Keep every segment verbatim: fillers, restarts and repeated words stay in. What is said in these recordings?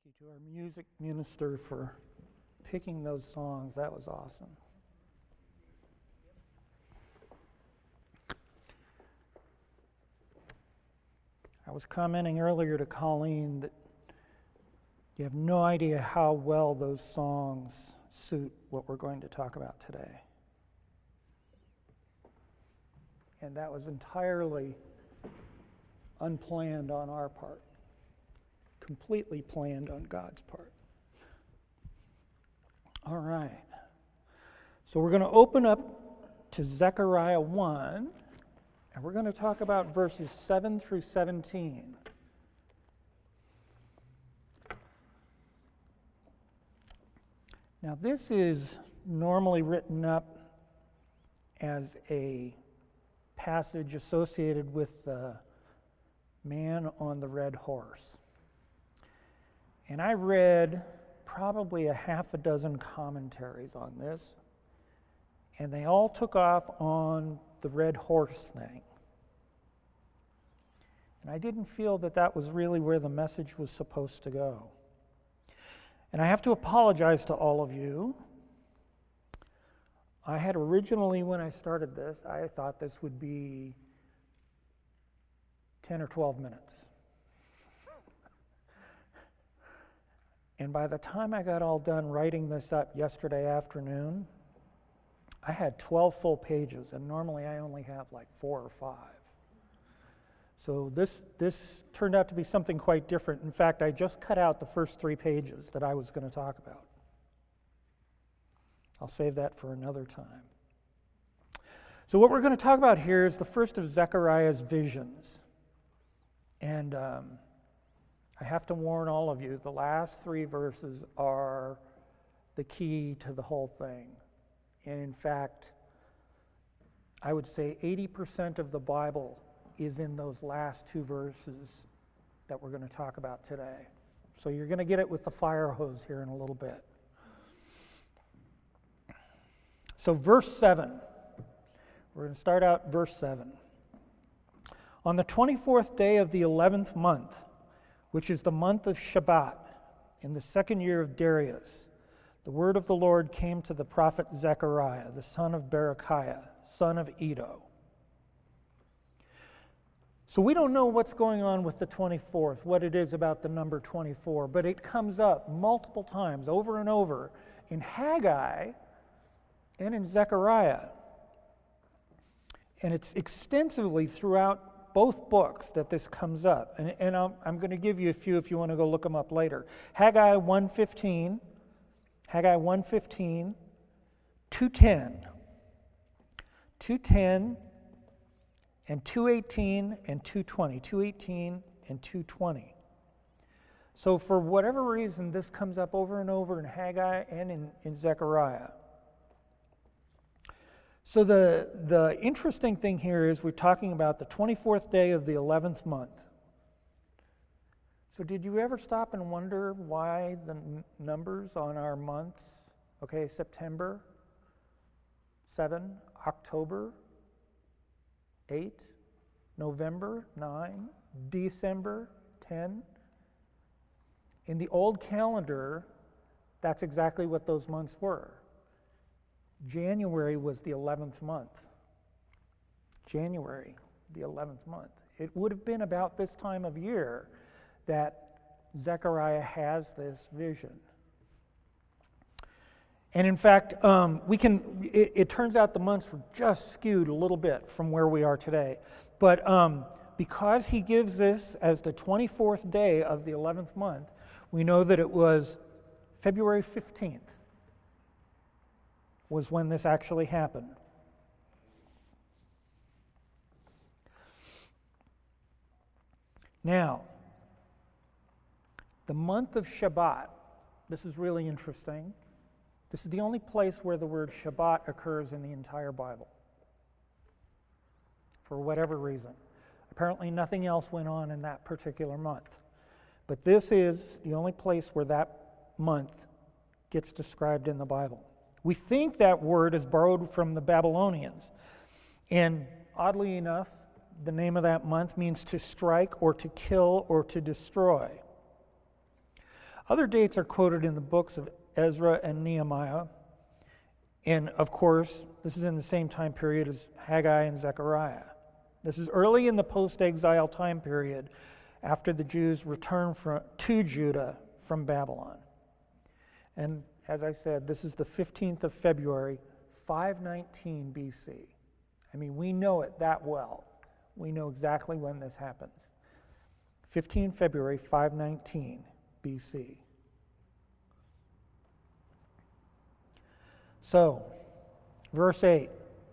you to our music minister for picking those songs. That was awesome. I was commenting earlier to Colleen that you have no idea how well those songs suit what we're going to talk about today. And that was entirely unplanned on our part. Completely planned on God's part. All right. So we're going to open up to Zechariah one, and we're going to talk about verses seven through seventeen. Now, this is normally written up as a passage associated with the man on the red horse. And I read probably a half a dozen commentaries on this, and they all took off on the red horse thing. And I didn't feel that that was really where the message was supposed to go. And I have to apologize to all of you. I had originally, when I started this, I thought this would be ten or twelve minutes. And by the time I got all done writing this up yesterday afternoon, I had twelve full pages, and normally I only have like four or five. So this this turned out to be something quite different. In fact, I just cut out the first three pages that I was going to talk about. I'll save that for another time. So what we're going to talk about here is the first of Zechariah's visions. And um, I have to warn all of you, the last three verses are the key to the whole thing. And in fact, I would say eighty percent of the Bible is in those last two verses that we're going to talk about today. So you're going to get it with the fire hose here in a little bit. So verse seven, we're going to start out verse seven. On the twenty-fourth day of the eleventh month, which is the month of Shabbat, in the second year of Darius, the word of the Lord came to the prophet Zechariah, the son of Berechiah, son of Iddo. So we don't know what's going on with the twenty-fourth, what it is about the number twenty-four, but it comes up multiple times, over and over, in Haggai and in Zechariah. And it's extensively throughout both books that this comes up. And, and I'm, I'm going to give you a few if you want to go look them up later. Haggai one fifteen, Haggai one fifteen, two ten, two ten, and two eighteen and two twenty, two eighteen and two twenty. So for whatever reason, this comes up over and over in Haggai and in, in Zechariah. So the, the interesting thing here is we're talking about the twenty-fourth day of the eleventh month. So did you ever stop and wonder why the n- numbers on our months, okay, September, seven, October, eight, November, nine, December, ten. In the old calendar, that's exactly what those months were. January was the eleventh month. January, the eleventh month. It would have been about this time of year that Zechariah has this vision. And in fact, um, we can. It, it turns out the months were just skewed a little bit from where we are today. But um, because he gives this as the twenty-fourth day of the eleventh month, we know that it was February fifteenth was when this actually happened. Now, the month of Shabbat, this is really interesting. This is the only place where the word Shabbat occurs in the entire Bible, for whatever reason. Apparently nothing else went on in that particular month. But this is the only place where that month gets described in the Bible. We think that word is borrowed from the Babylonians. And oddly enough, the name of that month means to strike or to kill or to destroy. Other dates are quoted in the books of Ezra and Nehemiah. And of course, this is in the same time period as Haggai and Zechariah. This is early in the post-exile time period after the Jews return from, to Judah from Babylon. And as I said, this is the fifteenth of February, five nineteen B C. I mean, we know it that well. We know exactly when this happens. fifteenth of February, five nineteen B C. So, verse eight.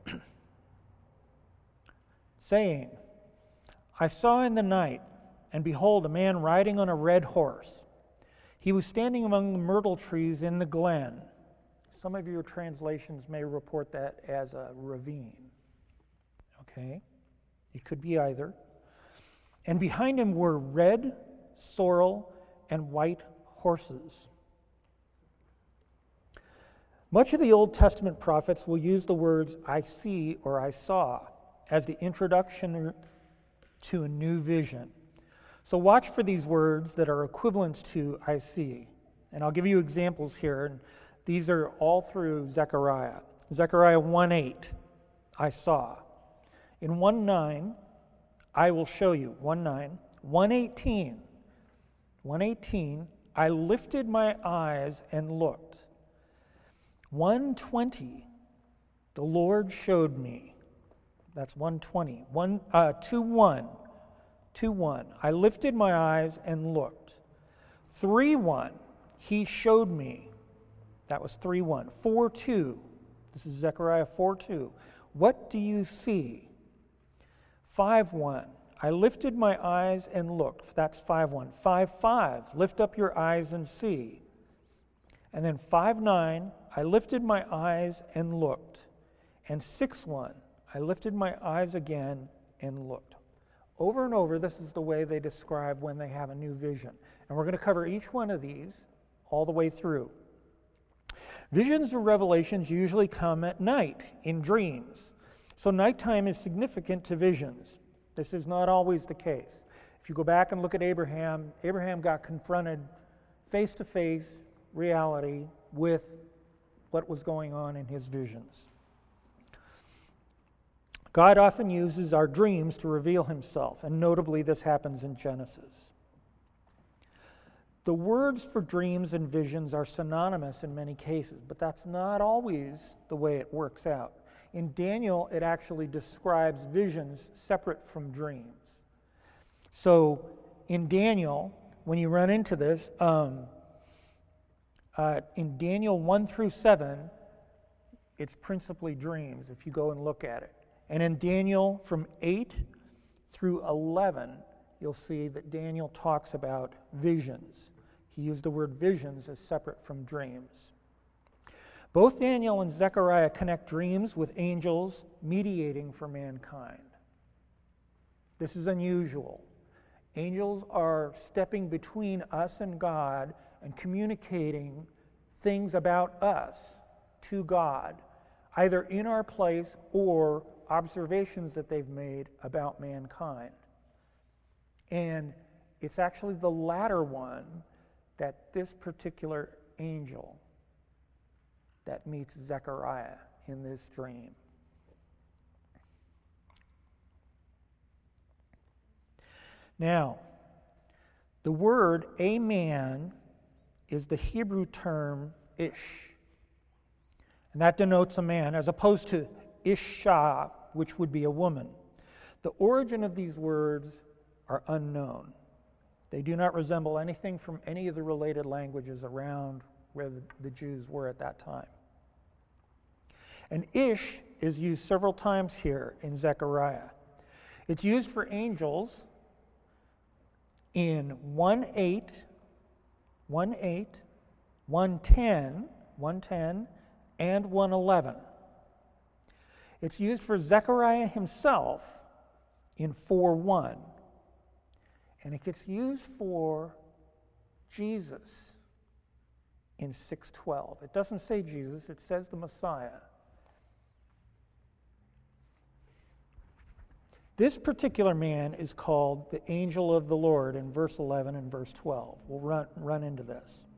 Saying, I saw in the night, and behold, a man riding on a red horse. He was standing among the myrtle trees in the glen. Some of your translations may report that as a ravine. Okay? It could be either. And behind him were red, sorrel, and white horses. Much of the Old Testament prophets will use the words I see or I saw as the introduction to a new vision. So watch for these words that are equivalents to I see. And I'll give you examples here. And these are all through Zechariah. Zechariah one eight, I saw. In one nine, I will show you. one nine. one eighteen, one eighteen, I lifted my eyes and looked. one twenty, the Lord showed me. That's one twenty. One, uh, two one. two one. I lifted my eyes and looked. three one. He showed me. That was three one. four two. This is Zechariah four two. What do you see? five one. I lifted my eyes and looked. That's five one. five five. Lift up your eyes and see. And then five nine. I lifted my eyes and looked. And six one. I lifted my eyes again and looked. Over and over, this is the way they describe when they have a new vision. And we're going to cover each one of these all the way through. Visions or revelations usually come at night in dreams. So nighttime is significant to visions. This is not always the case. If you go back and look at Abraham, Abraham got confronted face-to-face reality with what was going on in his visions. God often uses our dreams to reveal himself, and notably this happens in Genesis. The words for dreams and visions are synonymous in many cases, but that's not always the way it works out. In Daniel, it actually describes visions separate from dreams. So in Daniel, when you run into this, um, uh, in Daniel one through seven, it's principally dreams if you go and look at it. And in Daniel from eight through eleven, you'll see that Daniel talks about visions. He used the word visions as separate from dreams. Both Daniel and Zechariah connect dreams with angels mediating for mankind. This is unusual. Angels are stepping between us and God and communicating things about us to God, either in our place or observations that they've made about mankind. And it's actually the latter one that this particular angel that meets Zechariah in this dream. Now, the word a man is the Hebrew term ish. And that denotes a man, as opposed to Isha, which would be a woman. The origin of these words are unknown. They do not resemble anything from any of the related languages around where the, the Jews were at that time. And Ish is used several times here in Zechariah. It's used for angels in one eight, one eight, one ten, one ten, and one eleven. It's used for Zechariah himself in four one. And it gets used for Jesus in six twelve. It doesn't say Jesus, it says the Messiah. This particular man is called the angel of the Lord in verse eleven and verse twelve. We'll run, run into this.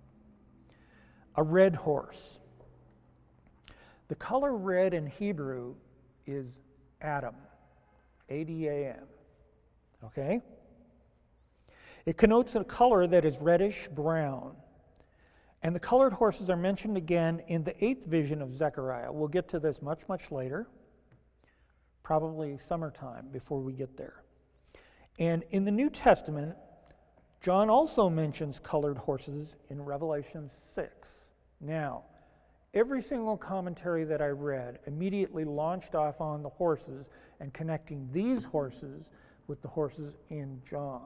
a red horse. The color red in Hebrew is Adam, A D A M, okay? It connotes a color that is reddish brown. And the colored horses are mentioned again in the eighth vision of Zechariah. We'll get to this much, much later, probably summertime before we get there. And in the New Testament, John also mentions colored horses in Revelation six. Now, every single commentary that I read immediately launched off on the horses and connecting these horses with the horses in John.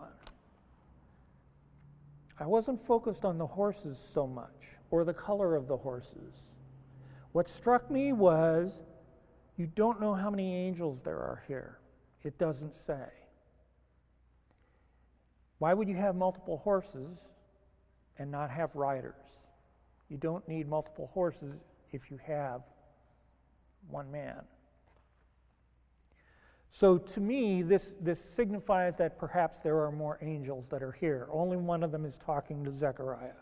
I wasn't focused on the horses so much, or the color of the horses. What struck me was, you don't know how many angels there are here. It doesn't say. Why would you have multiple horses and not have riders? You don't need multiple horses if you have one man. So to me, this, this signifies that perhaps there are more angels that are here. Only one of them is talking to Zechariah.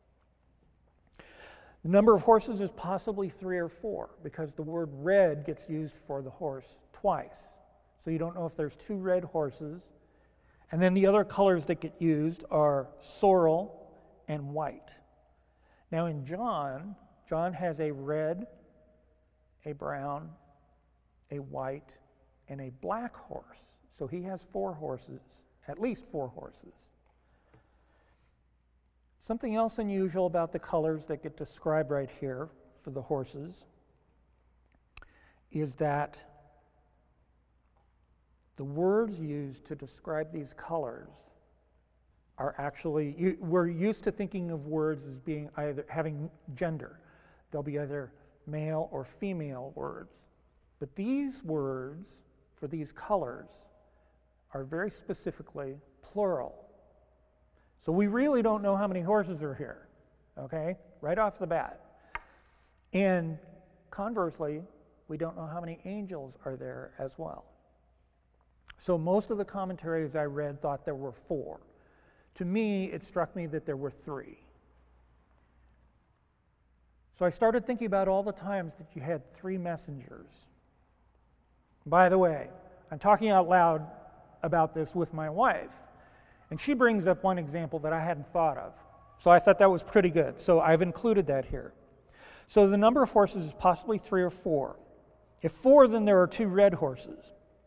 The number of horses is possibly three or four, because the word red gets used for the horse twice. So you don't know if there's two red horses. And then the other colors that get used are sorrel and white. Now in John, John has a red, a brown, a white, and a black horse. So he has four horses, at least four horses. Something else unusual about the colors that get described right here for the horses is that the words used to describe these colors are actually, you, we're used to thinking of words as being either having gender. They'll be either male or female words. But these words for these colors are very specifically plural. So we really don't know how many horses are here, okay, right off the bat. And conversely, we don't know how many angels are there as well. So most of the commentaries I read thought there were four. To me, it struck me that there were three. So I started thinking about all the times that you had three messengers. By the way, I'm talking out loud about this with my wife, and she brings up one example that I hadn't thought of. So I thought that was pretty good. So I've included that here. So the number of horses is possibly three or four. If four, then there are two red horses.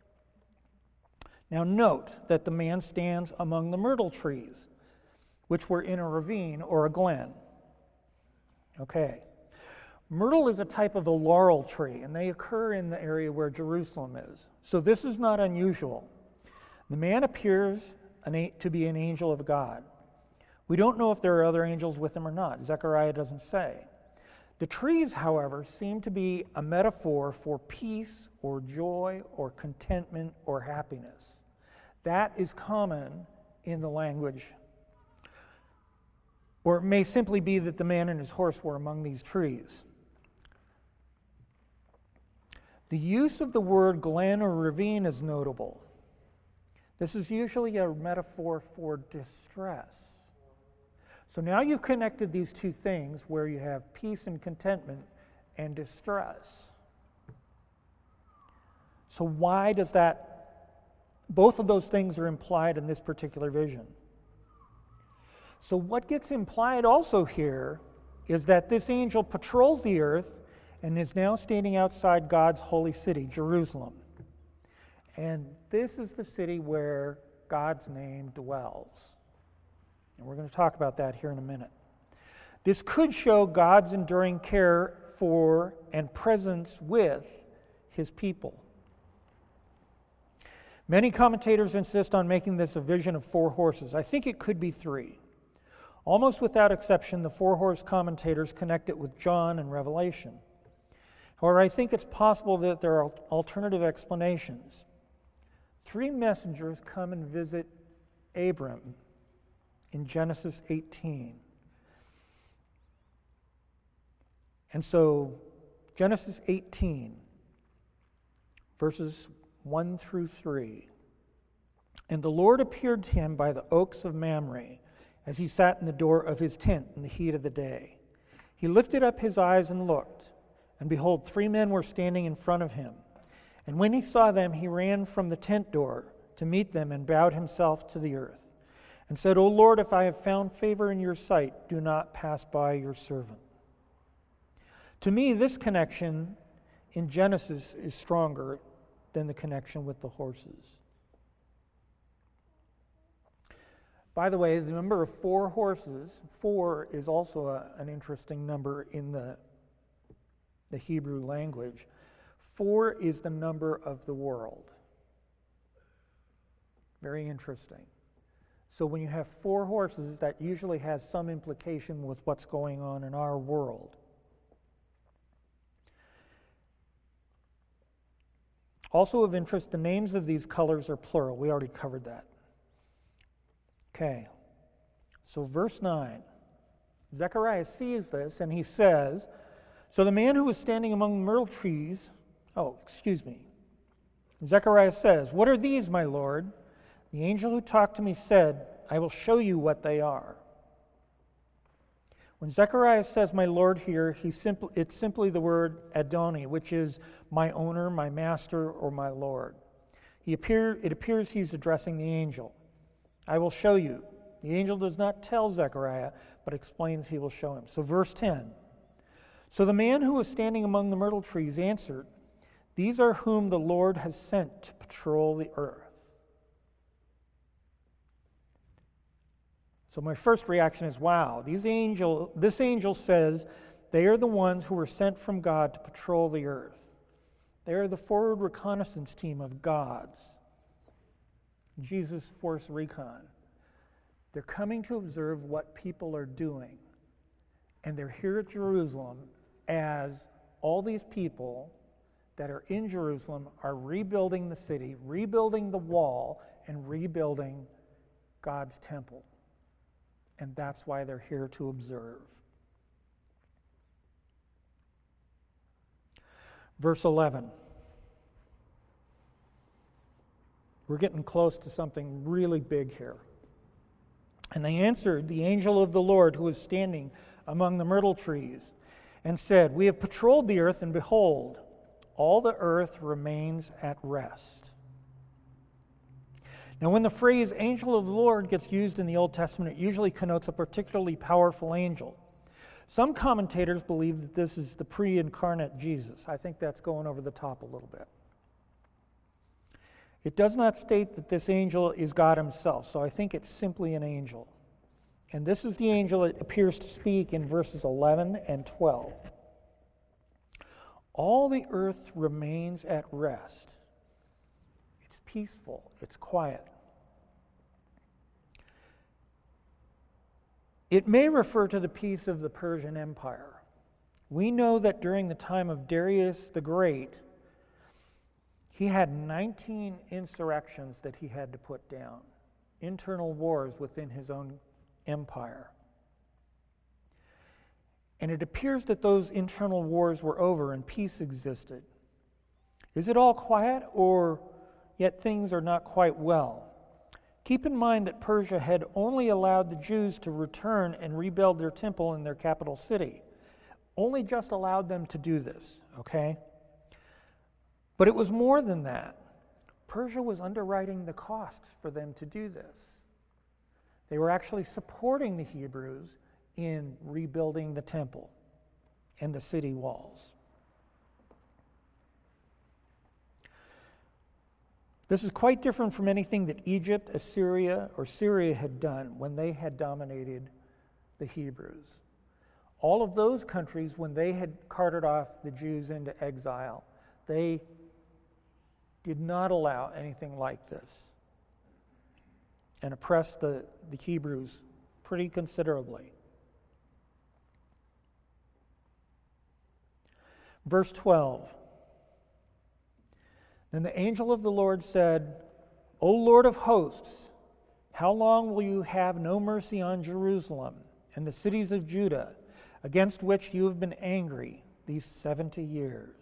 Now note that the man stands among the myrtle trees, which were in a ravine or a glen. Okay. Myrtle is a type of a laurel tree, and they occur in the area where Jerusalem is. So this is not unusual. The man appears an, to be an angel of God. We don't know if there are other angels with him or not. Zechariah doesn't say. The trees, however, seem to be a metaphor for peace or joy or contentment or happiness. That is common in the language. Or it may simply be that the man and his horse were among these trees. The use of the word glen or ravine is notable. This is usually a metaphor for distress. So now you've connected these two things where you have peace and contentment and distress. So why does that, both of those things are implied in this particular vision. So what gets implied also here is that this angel patrols the earth and is now standing outside God's holy city, Jerusalem. And this is the city where God's name dwells. And we're going to talk about that here in a minute. This could show God's enduring care for and presence with his people. Many commentators insist on making this a vision of four horses. I think it could be three. Almost without exception, the four-horse commentators connect it with John and Revelation. However, I think it's possible that there are alternative explanations. Three messengers come and visit Abram in Genesis eighteen. And so, Genesis eighteen, verses one through three. And the Lord appeared to him by the oaks of Mamre, as he sat in the door of his tent in the heat of the day. He lifted up his eyes and looked, and behold, three men were standing in front of him. And when he saw them, he ran from the tent door to meet them and bowed himself to the earth, and said, O Lord, if I have found favor in your sight, do not pass by your servant. To me, this connection in Genesis is stronger than the connection with the horses. By the way, the number of four horses, four is also a, an interesting number in the, the Hebrew language. Four is the number of the world. Very interesting. So when you have four horses, that usually has some implication with what's going on in our world. Also of interest, the names of these colors are plural. We already covered that. Okay, so verse nine. Zechariah sees this and he says, So the man who was standing among the myrtle trees, oh, excuse me. Zechariah says, What are these, my Lord? The angel who talked to me said, I will show you what they are. When Zechariah says, my Lord here, he simply, it's simply the word Adoni, which is my owner, my master, or my Lord. He appear, it appears he's addressing the angel. I will show you. The angel does not tell Zechariah, but explains he will show him. So verse ten. So the man who was standing among the myrtle trees answered, These are whom the Lord has sent to patrol the earth. So my first reaction is, wow, these angel, this angel says they are the ones who were sent from God to patrol the earth. They are the forward reconnaissance team of God's. Jesus Force Recon. They're coming to observe what people are doing. And they're here at Jerusalem as all these people that are in Jerusalem are rebuilding the city, rebuilding the wall, and rebuilding God's temple. And that's why they're here to observe. Verse eleven. We're getting close to something really big here. And they answered the angel of the Lord who was standing among the myrtle trees and said, We have patrolled the earth, and behold, all the earth remains at rest. Now, when the phrase angel of the Lord gets used in the Old Testament, it usually connotes a particularly powerful angel. Some commentators believe that this is the pre-incarnate Jesus. I think that's going over the top a little bit. It does not state that this angel is God himself, so I think it's simply an angel. And this is the angel that appears to speak in verses eleven and twelve. All the earth remains at rest. It's peaceful. It's quiet. It may refer to the peace of the Persian Empire. We know that during the time of Darius the Great, he had nineteen insurrections that he had to put down, internal wars within his own empire. And it appears that those internal wars were over and peace existed. Is it all quiet, or yet things are not quite well? Keep in mind that Persia had only allowed the Jews to return and rebuild their temple in their capital city. Only just allowed them to do this, okay? But it was more than that. Persia was underwriting the costs for them to do this. They were actually supporting the Hebrews in rebuilding the temple and the city walls. This is quite different from anything that Egypt, Assyria, or Syria had done when they had dominated the Hebrews. All of those countries, when they had carted off the Jews into exile, they did not allow anything like this and oppressed the, the Hebrews pretty considerably. Verse twelve. Then the angel of the Lord said, O Lord of hosts, how long will you have no mercy on Jerusalem and the cities of Judah, against which you have been angry these seventy years?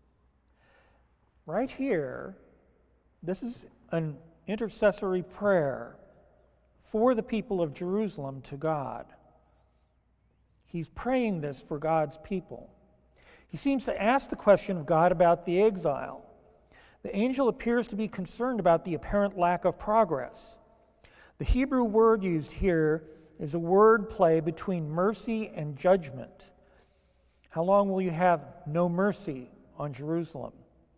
Right here, this is an intercessory prayer for the people of Jerusalem to God. He's praying this for God's people. He seems to ask the question of God about the exile. The angel appears to be concerned about the apparent lack of progress. The Hebrew word used here is a word play between mercy and judgment. How long will you have no mercy on Jerusalem?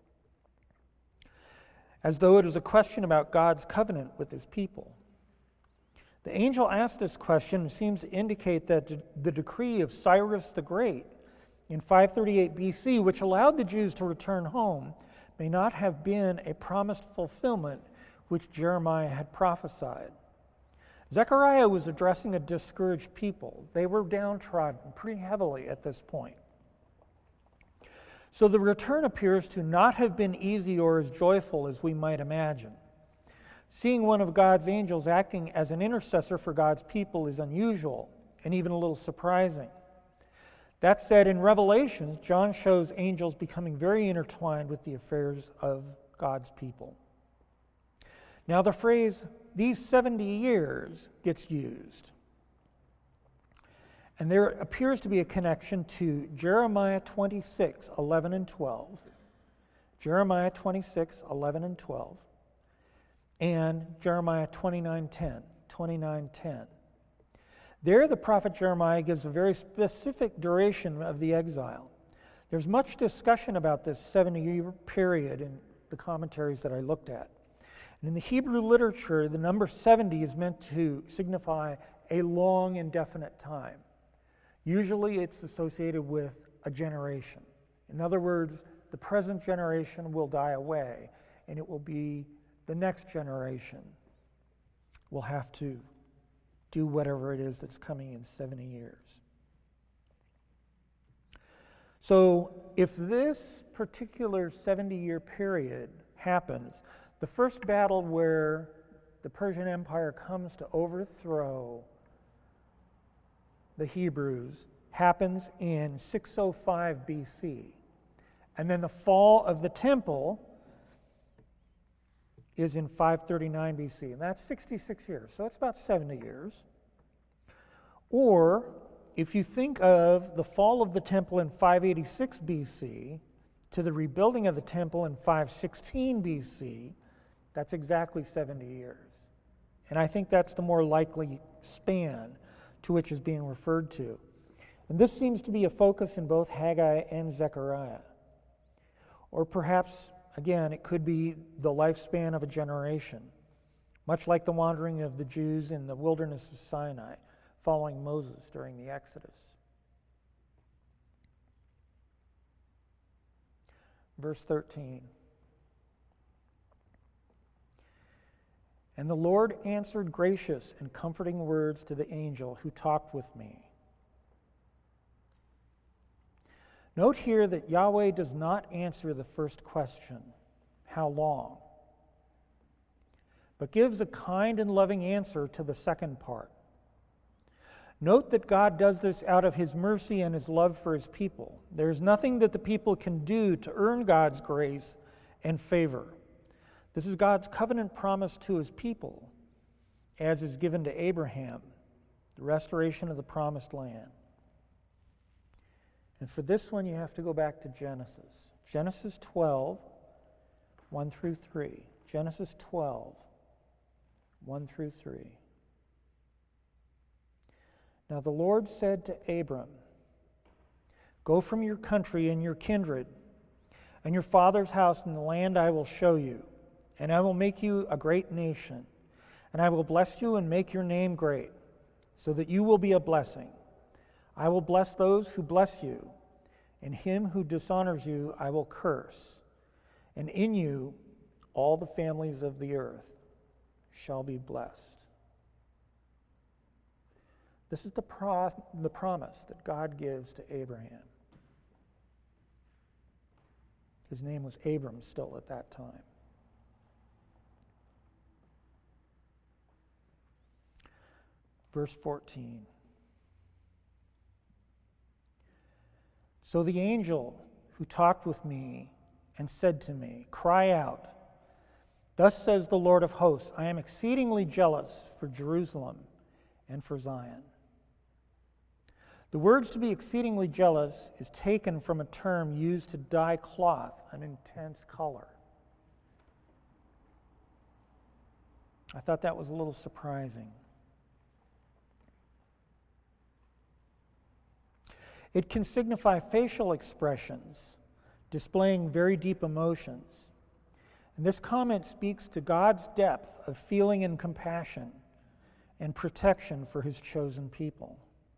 As though it is a question about God's covenant with his people. The angel asked this question and seems to indicate that the decree of Cyrus the Great in five thirty-eight B C, which allowed the Jews to return home, may not have been a promised fulfillment which Jeremiah had prophesied. Zechariah was addressing a discouraged people. They were downtrodden pretty heavily at this point. So the return appears to not have been easy or as joyful as we might imagine. Seeing one of God's angels acting as an intercessor for God's people is unusual and even a little surprising. That said, in Revelations, John shows angels becoming very intertwined with the affairs of God's people. Now the phrase, these seventy years, gets used. And there appears to be a connection to Jeremiah twenty-six, eleven and twelve. Jeremiah twenty-six, eleven and twelve. And Jeremiah twenty-nine, ten. twenty-nine, ten. There, the prophet Jeremiah gives a very specific duration of the exile. There's much discussion about this seventy-year period in the commentaries that I looked at. And in the Hebrew literature, the number seventy is meant to signify a long, indefinite time. Usually it's associated with a generation. In other words, the present generation will die away, and it will be the next generation will have to do whatever it is that's coming in seventy years. So if this particular seventy-year period happens, the first battle where the Persian Empire comes to overthrow the Hebrews happens in six oh five B C. And then the fall of the temple is in five thirty-nine B C, and that's sixty-six years, so it's about seventy years. Or, if you think of the fall of the temple in five eighty-six B C to the rebuilding of the temple in five sixteen B C, that's exactly seventy years. And I think that's the more likely span to which is being referred to. And this seems to be a focus in both Haggai and Zechariah. Or perhaps, again, it could be the lifespan of a generation, much like the wandering of the Jews in the wilderness of Sinai, following Moses during the Exodus. Verse thirteen. And the Lord answered gracious and comforting words to the angel who talked with me. Note here that Yahweh does not answer the first question, how long, but gives a kind and loving answer to the second part. Note that God does this out of his mercy and his love for his people. There is nothing that the people can do to earn God's grace and favor. This is God's covenant promise to his people, as is given to Abraham, the restoration of the promised land. And for this one, you have to go back to Genesis. Genesis twelve, one through three. Genesis twelve, one through three. Now the Lord said to Abram, "Go from your country and your kindred, and your father's house in the land I will show you. And I will make you a great nation, and I will bless you and make your name great, so that you will be a blessing. I will bless those who bless you, and him who dishonors you I will curse. And in you all the families of the earth shall be blessed." This is the, pro- the promise that God gives to Abraham. His name was Abram still at that time. Verse fourteen. So the angel who talked with me and said to me, "Cry out, thus says the Lord of hosts, I am exceedingly jealous for Jerusalem and for Zion." The words to be exceedingly jealous is taken from a term used to dye cloth an intense color. I thought that was a little surprising. It can signify facial expressions, displaying very deep emotions. And this comment speaks to God's depth of feeling and compassion and protection for his chosen people.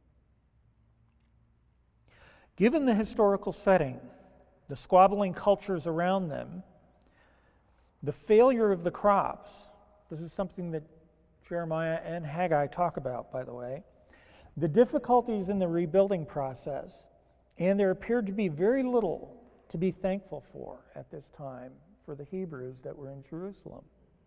Given the historical setting, the squabbling cultures around them, the failure of the crops, this is something that Jeremiah and Haggai talk about, by the way, the difficulties in the rebuilding process, and there appeared to be very little to be thankful for at this time for the Hebrews that were in Jerusalem.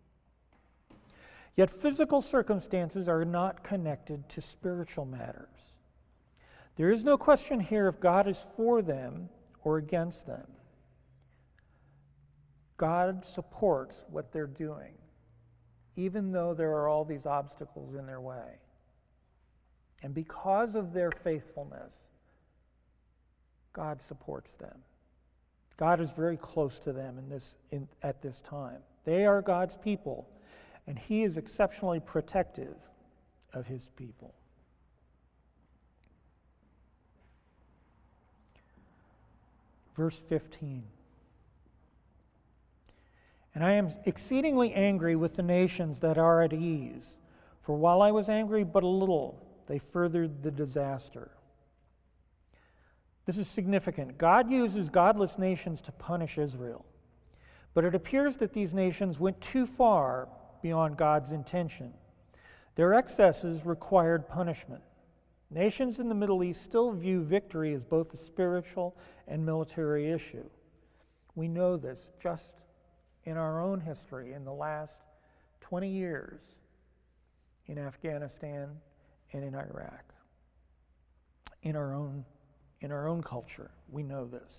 Yet physical circumstances are not connected to spiritual matters. There is no question here if God is for them or against them. God supports what they're doing, even though there are all these obstacles in their way. And because of their faithfulness, God supports them. God is very close to them in this, in, at this time. They are God's people, and he is exceptionally protective of his people. Verse fifteen. And I am exceedingly angry with the nations that are at ease, for while I was angry but a little, they furthered the disaster. This is significant. God uses godless nations to punish Israel, but it appears that these nations went too far beyond God's intention. Their excesses required punishment. Nations in the Middle East still view victory as both a spiritual and military issue. We know this just in our own history in the last twenty years in Afghanistan and in Iraq. In our own, in our own culture, we know this.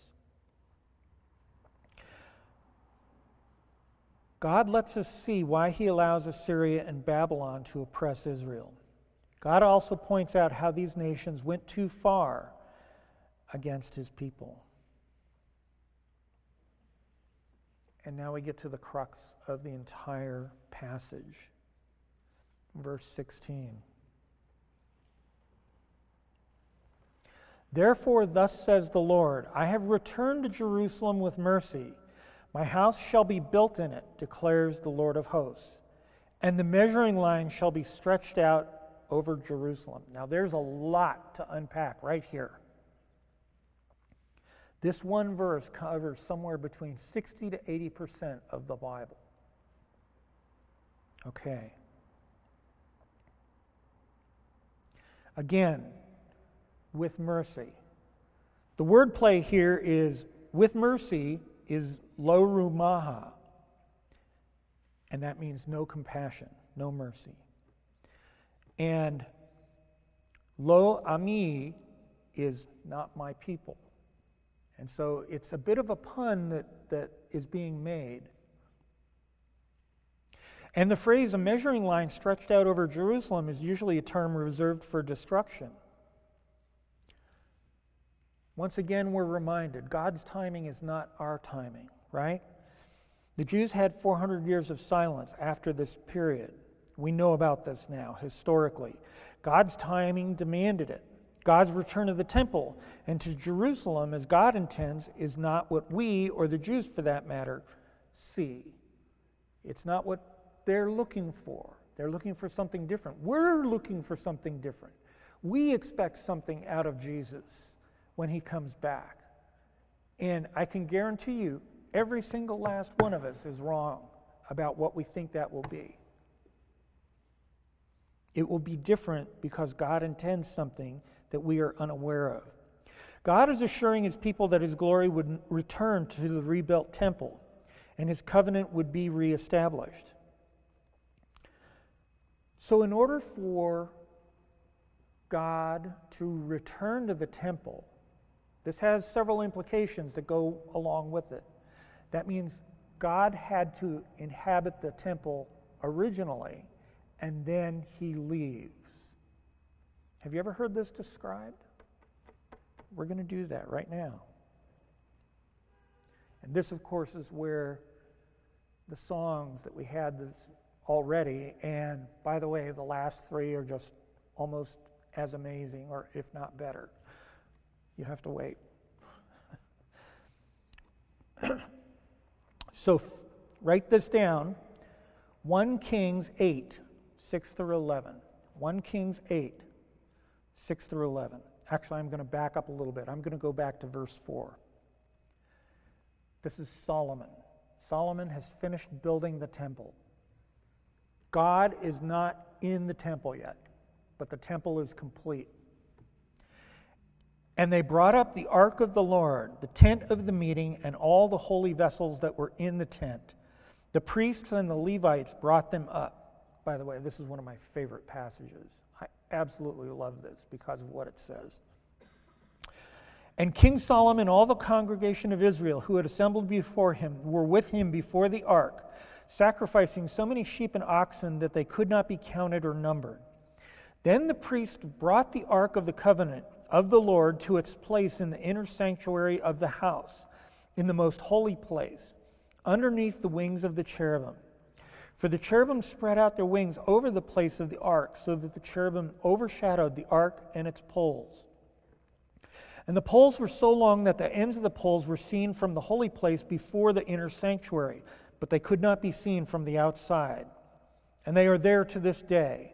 God lets us see why he allows Assyria and Babylon to oppress Israel. God also points out how these nations went too far against his people. And now we get to the crux of the entire passage. Verse sixteen. Therefore, thus says the Lord, I have returned to Jerusalem with mercy. My house shall be built in it, declares the Lord of hosts. And the measuring line shall be stretched out over Jerusalem. Now, there's a lot to unpack right here. This one verse covers somewhere between sixty to eighty percent of the Bible. Okay. Again, with mercy. The wordplay here is, with mercy, is lo rumaha. And that means no compassion, no mercy. And lo ami is not my people. And so it's a bit of a pun that, that is being made. And the phrase, a measuring line stretched out over Jerusalem, is usually a term reserved for destruction. Once again, we're reminded, God's timing is not our timing, right? The Jews had four hundred years of silence after this period. We know about this now, historically. God's timing demanded it. God's return to the temple and to Jerusalem, as God intends, is not what we, or the Jews for that matter, see. It's not what they're looking for. They're looking for something different. We're looking for something different. We expect something out of Jesus when he comes back. And I can guarantee you, every single last one of us is wrong about what we think that will be. It will be different because God intends something that we are unaware of. God is assuring his people that his glory would return to the rebuilt temple and his covenant would be reestablished. So in order for God to return to the temple, this has several implications that go along with it. That means God had to inhabit the temple originally, and then he leaves. Have you ever heard this described? We're going to do that right now. And this, of course, is where the songs that we had this already, and by the way, the last three are just almost as amazing, or if not better. You have to wait. So f- write this down. First Kings eight, six through eleven. First Kings eight, six through eleven. Actually, I'm going to back up a little bit. I'm going to go back to verse four. This is Solomon. Solomon has finished building the temple. God is not in the temple yet, but the temple is complete. And they brought up the ark of the Lord, the tent of the meeting, and all the holy vessels that were in the tent. The priests and the Levites brought them up. By the way, this is one of my favorite passages. I absolutely love this because of what it says. And King Solomon and all the congregation of Israel who had assembled before him were with him before the ark, sacrificing so many sheep and oxen that they could not be counted or numbered. Then the priest brought the ark of the covenant of the Lord to its place in the inner sanctuary of the house, in the most holy place, underneath the wings of the cherubim. For the cherubim spread out their wings over the place of the ark, so that the cherubim overshadowed the ark and its poles. And the poles were so long that the ends of the poles were seen from the holy place before the inner sanctuary, but they could not be seen from the outside. And they are there to this day.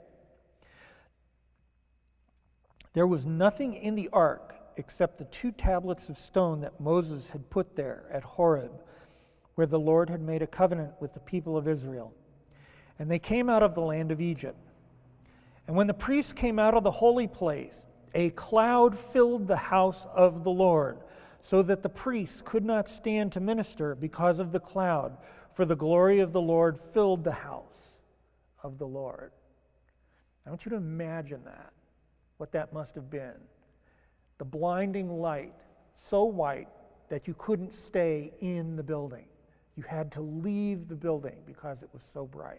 There was nothing in the ark except the two tablets of stone that Moses had put there at Horeb, where the Lord had made a covenant with the people of Israel. And they came out of the land of Egypt. And when the priests came out of the holy place, a cloud filled the house of the Lord, so that the priests could not stand to minister because of the cloud, for the glory of the Lord filled the house of the Lord. I want you to imagine that, what that must have been. The blinding light, so white that you couldn't stay in the building. You had to leave the building because it was so bright.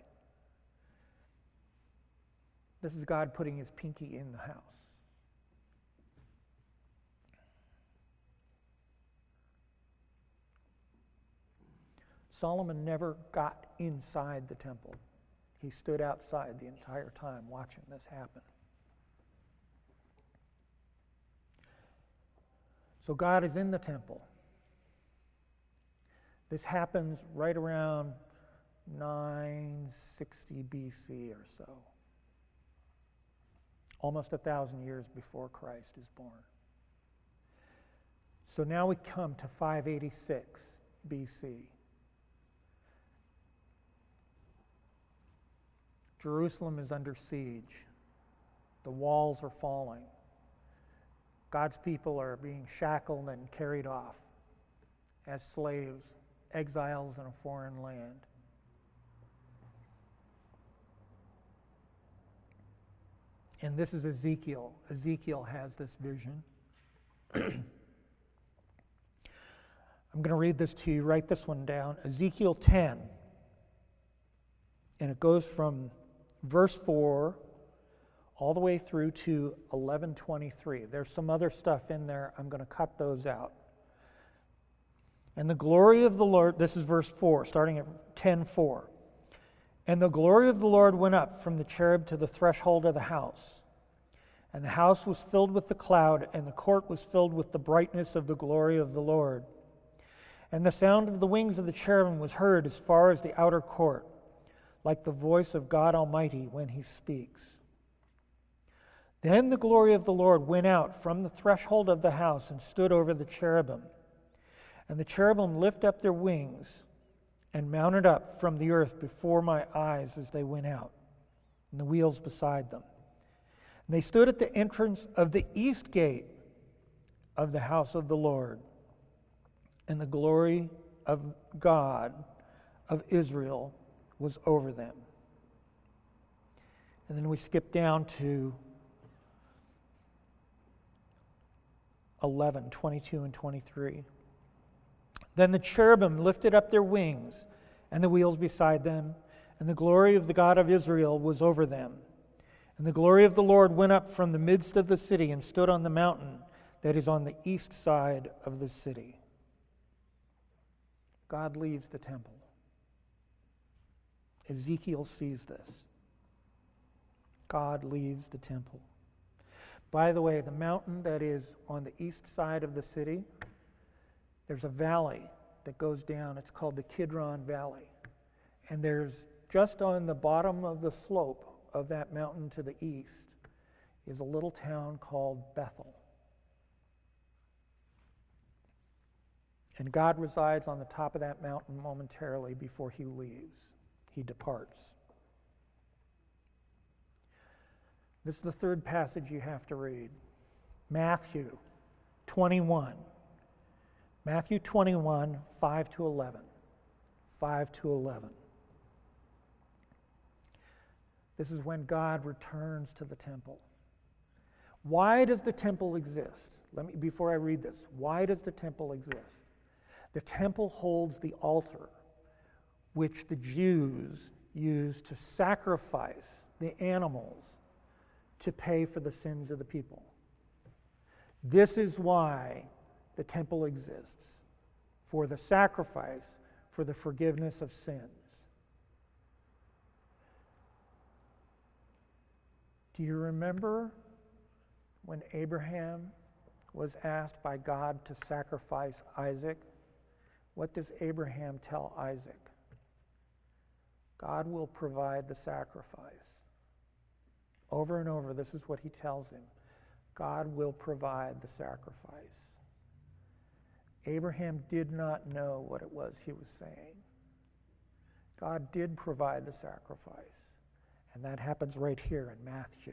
This is God putting his pinky in the house. Solomon never got inside the temple. He stood outside the entire time watching this happen. So God is in the temple. This happens right around nine sixty B C or so. Almost a thousand years before Christ is born. So now we come to five eighty-six B C. Jerusalem is under siege. The walls are falling. God's people are being shackled and carried off as slaves, exiles in a foreign land. And this is Ezekiel. Ezekiel has this vision. I'm going to read this to you. Write this one down. Ezekiel ten. And it goes from verse four all the way through to eleven twenty-three. There's some other stuff in there. I'm going to cut those out. And the glory of the Lord, this is verse four, starting at ten four. And the glory of the Lord went up from the cherub to the threshold of the house. And the house was filled with the cloud, and the court was filled with the brightness of the glory of the Lord. And the sound of the wings of the cherubim was heard as far as the outer court, like the voice of God Almighty when he speaks. Then the glory of the Lord went out from the threshold of the house and stood over the cherubim. And the cherubim lift up their wings and mounted up from the earth before my eyes as they went out, and the wheels beside them. And they stood at the entrance of the east gate of the house of the Lord, and the glory of God of Israel was over them. And then we skip down to eleven, twenty-two and twenty-three. Then the cherubim lifted up their wings, and the wheels beside them, and the glory of the God of Israel was over them. And the glory of the Lord went up from the midst of the city and stood on the mountain that is on the east side of the city. God leaves the temple. Ezekiel sees this. God leaves the temple. By the way, the mountain that is on the east side of the city, there's a valley that goes down. It's called the Kidron Valley. And there's just on the bottom of the slope of that mountain to the east is a little town called Bethel. And God resides on the top of that mountain momentarily before he leaves. He departs. This is the third passage you have to read. Matthew twenty-one. Matthew twenty-one, five to eleven. five to eleven. This is when God returns to the temple. Why does the temple exist? Let me, before I read this, why does the temple exist? The temple holds the altar, which the Jews used to sacrifice the animals to pay for the sins of the people. This is why the temple exists, for the sacrifice, for the forgiveness of sins. Do you remember when Abraham was asked by God to sacrifice Isaac? What does Abraham tell Isaac? God will provide the sacrifice. Over and over, this is what he tells him. God will provide the sacrifice. Abraham did not know what it was he was saying. God did provide the sacrifice. And that happens right here in Matthew.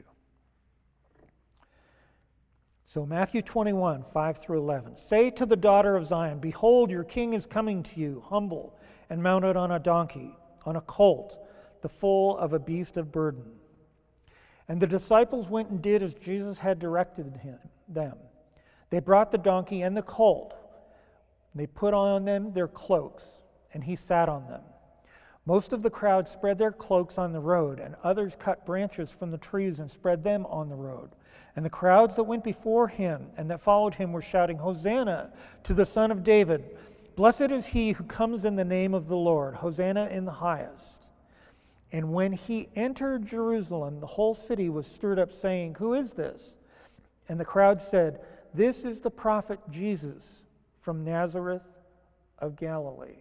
So Matthew twenty-one, five through eleven. Say to the daughter of Zion, behold, your king is coming to you, humble and mounted on a donkey, on a colt, the foal of a beast of burden. And the disciples went and did as Jesus had directed him, them. They brought the donkey and the colt. They put on them their cloaks, and he sat on them. Most of the crowd spread their cloaks on the road, and others cut branches from the trees and spread them on the road. And the crowds that went before him and that followed him were shouting, Hosanna to the Son of David. Blessed is he who comes in the name of the Lord. Hosanna in the highest. And when he entered Jerusalem, the whole city was stirred up, saying, Who is this? And the crowd said, This is the prophet Jesus from Nazareth of Galilee.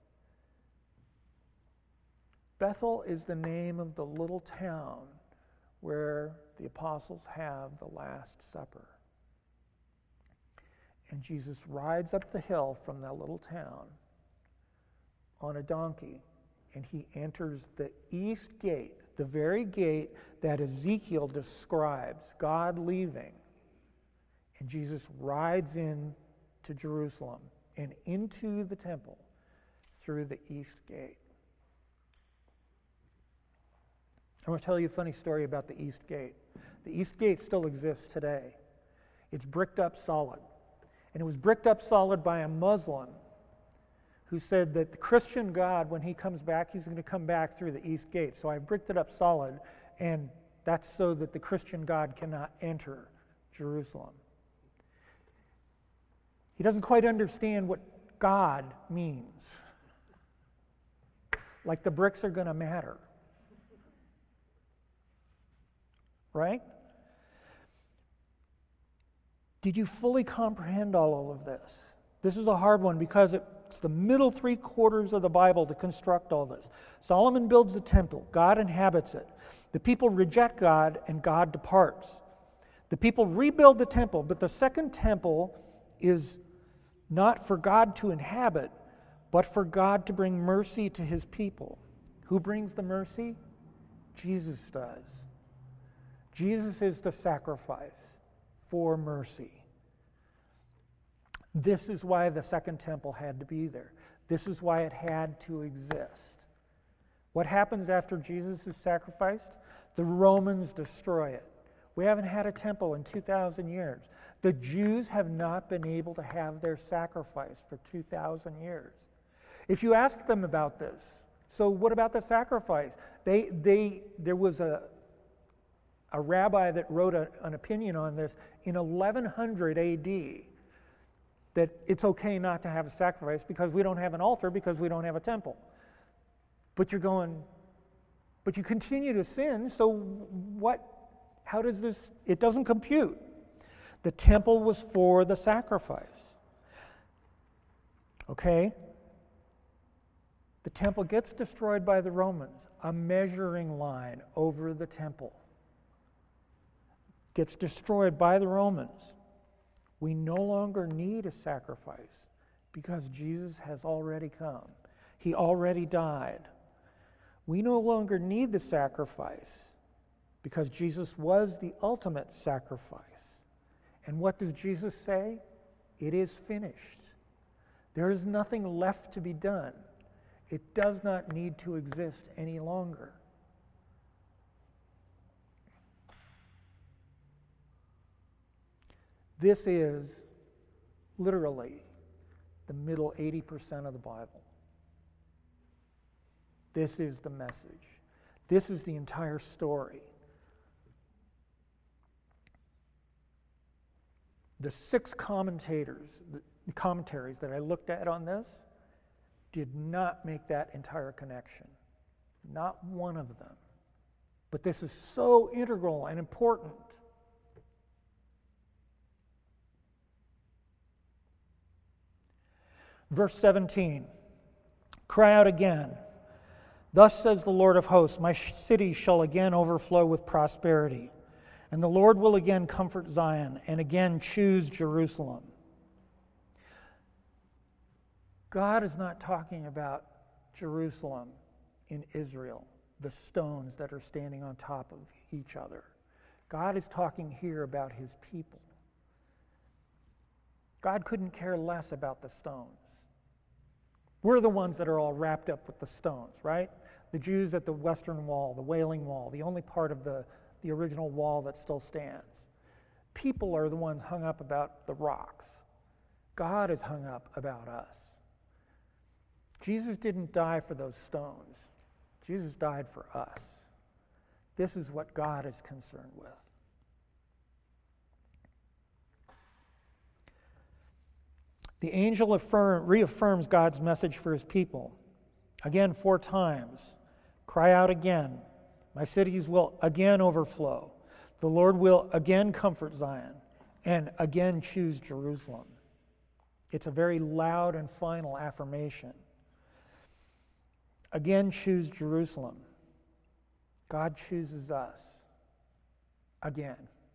Bethel is the name of the little town where the apostles have the Last Supper. And Jesus rides up the hill from that little town on a donkey, and he enters the east gate, the very gate that Ezekiel describes God leaving. And Jesus rides in to Jerusalem and into the temple through the east gate. I want to tell you a funny story about the East Gate. The East Gate still exists today. It's bricked up solid. And it was bricked up solid by a Muslim who said that the Christian God, when he comes back, he's going to come back through the East Gate. So I bricked it up solid, and that's so that the Christian God cannot enter Jerusalem. He doesn't quite understand what God means. Like the bricks are going to matter. Right? Did you fully comprehend all of this? This is a hard one because it's the middle three quarters of the Bible to construct all this. Solomon builds the temple. God inhabits it. The people reject God, and God departs. The people rebuild the temple, but the second temple is not for God to inhabit, but for God to bring mercy to his people. Who brings the mercy? Jesus does. Jesus is the sacrifice for mercy. This is why the second temple had to be there. This is why it had to exist. What happens after Jesus is sacrificed? The Romans destroy it. We haven't had a temple in two thousand years. The Jews have not been able to have their sacrifice for two thousand years. If you ask them about this, so what about the sacrifice? They, they, there was a a rabbi that wrote a, an opinion on this in eleven hundred A D that it's okay not to have a sacrifice because we don't have an altar, because we don't have a temple. But you're going, but you continue to sin, so what, how does this, it doesn't compute. The temple was for the sacrifice. Okay? The temple gets destroyed by the Romans. A measuring line over the temple gets destroyed by the Romans. We no longer need a sacrifice because Jesus has already come. He already died. We no longer need the sacrifice because Jesus was the ultimate sacrifice. And what does Jesus say? It is finished. There is nothing left to be done. It does not need to exist any longer. This is literally the middle eighty percent of the Bible. This is the message. This is the entire story. The six commentators, the commentaries that I looked at on this did not make that entire connection. Not one of them. But this is so integral and important. Verse seventeen, cry out again. Thus says the Lord of hosts, my city shall again overflow with prosperity, and the Lord will again comfort Zion and again choose Jerusalem. God is not talking about Jerusalem in Israel, the stones that are standing on top of each other. God is talking here about his people. God couldn't care less about the stones. We're the ones that are all wrapped up with the stones, right? The Jews at the Western Wall, the Wailing Wall, the only part of the, the original wall that still stands. People are the ones hung up about the rocks. God is hung up about us. Jesus didn't die for those stones. Jesus died for us. This is what God is concerned with. The angel affirm, reaffirms God's message for his people. Again, four times. Cry out again. My cities will again overflow. The Lord will again comfort Zion and again choose Jerusalem. It's a very loud and final affirmation. Again, choose Jerusalem. God chooses us again.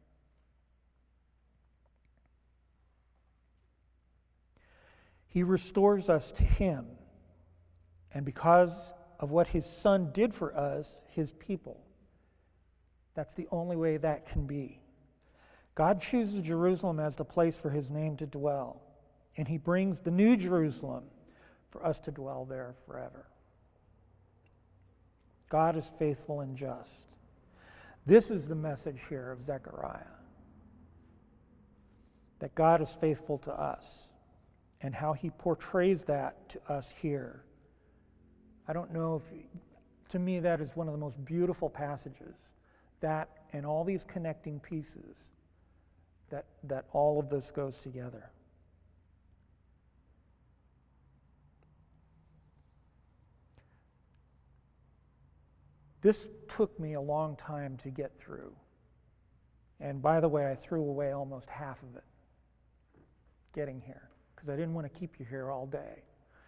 He restores us to him. And because of what his Son did for us, his people, that's the only way that can be. God chooses Jerusalem as the place for his name to dwell. And he brings the new Jerusalem for us to dwell there forever. God is faithful and just. This is the message here of Zechariah. That God is faithful to us. And how he portrays that to us here. I don't know if, to me, that is one of the most beautiful passages. That and all these connecting pieces, that, that all of this goes together. This took me a long time to get through. And by the way, I threw away almost half of it getting here, because I didn't want to keep you here all day.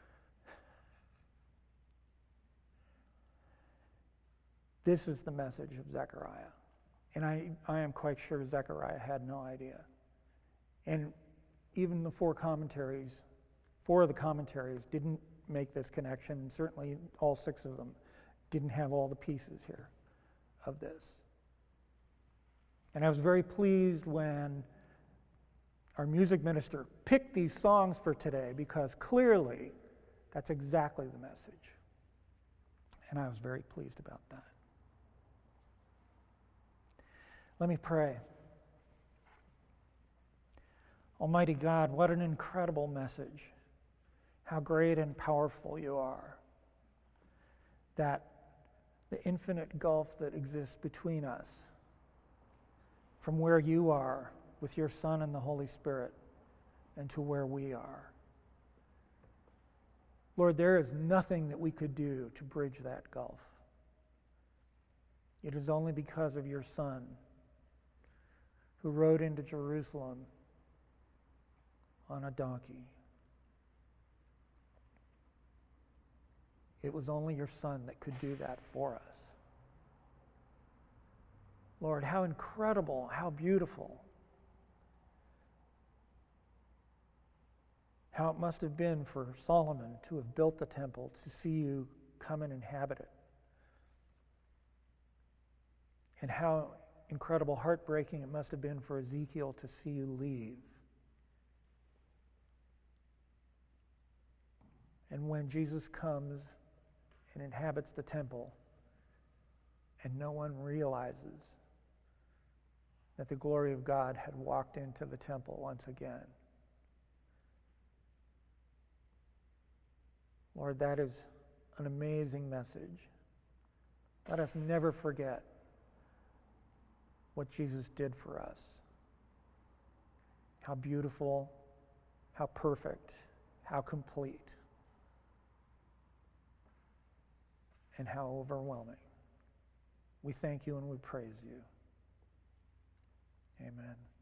This is the message of Zechariah. And I, I am quite sure Zechariah had no idea. And even the four commentaries, four of the commentaries didn't make this connection, and certainly all six of them didn't have all the pieces here of this. And I was very pleased when our music minister picked these songs for today, because clearly that's exactly the message. And I was very pleased about that. Let me pray. Almighty God, what an incredible message. How great and powerful you are. That the infinite gulf that exists between us from where you are with your Son and the Holy Spirit and to where we are. Lord, there is nothing that we could do to bridge that gulf. It is only because of your Son, who rode into Jerusalem on a donkey. It was only your Son that could do that for us. Lord, how incredible, how beautiful. How it must have been for Solomon to have built the temple, to see you come and inhabit it. And how incredible, heartbreaking it must have been for Ezekiel to see you leave. And when Jesus comes and inhabits the temple, and no one realizes that the glory of God had walked into the temple once again. Lord, that is an amazing message. Let us never forget what Jesus did for us. How beautiful, how perfect, how complete, and how overwhelming. We thank you and we praise you. Amen.